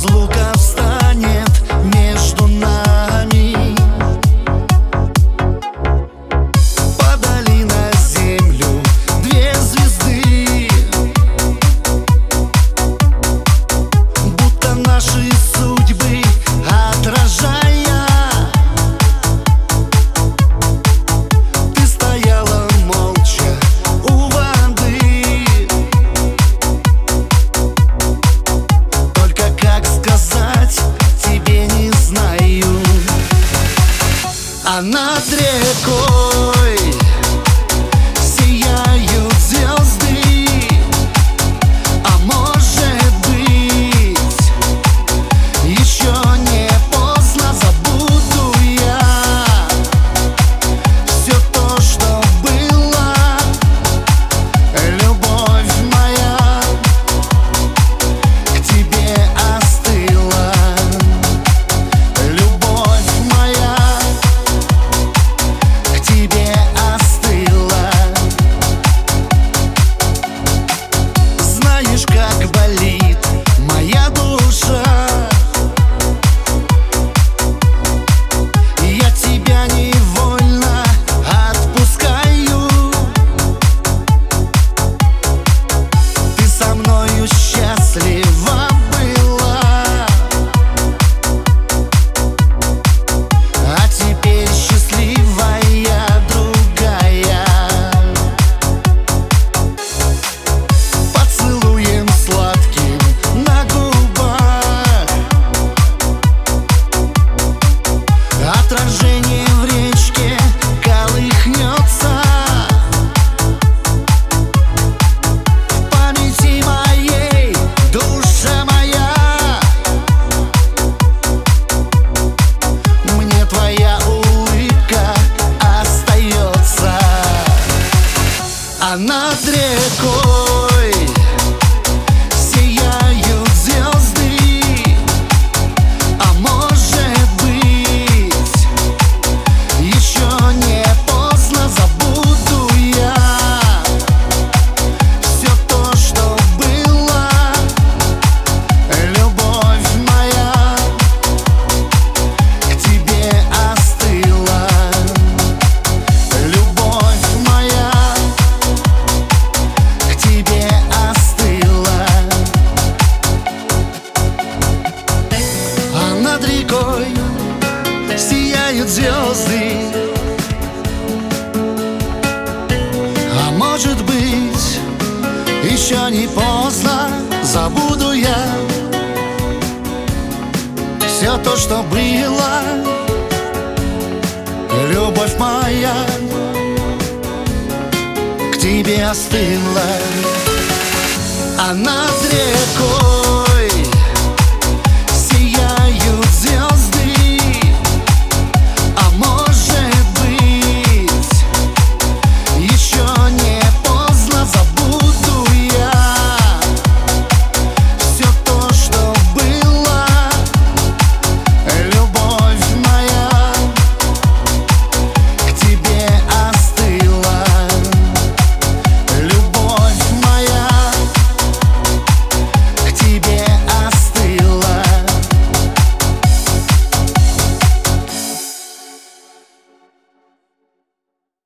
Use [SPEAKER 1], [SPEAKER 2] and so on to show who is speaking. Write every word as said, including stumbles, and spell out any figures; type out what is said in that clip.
[SPEAKER 1] разлука встанет между нами. Падали на землю две звезды, будто наши судьбы отражая. Ты стояла молча у воды, только как сказать тебе не знаю. А над рекой сияют звезды, а может быть еще не поздно. Забуду я все то, что было. Любовь моя к тебе остыла. Любовь моя к тебе остыла. Знаешь, как болит моя душа, я тебя невольно отпускаю. Ты со мною счастлива была, а теперь счастливая другая. Поцелуем сладким на губах, отражение в речке колыхнется. В памяти моей, душа моя, мне твоя улыбка остается. А над рекой сияют звезды, а может быть еще не поздно. Забуду я все то, что было. Любовь моя к тебе остыла. Любовь моя к тебе остыла. А над рекой сияют звезды, а может быть еще не поздно. Забуду я все то, что было. Любовь моя к тебе остыла. А над рекой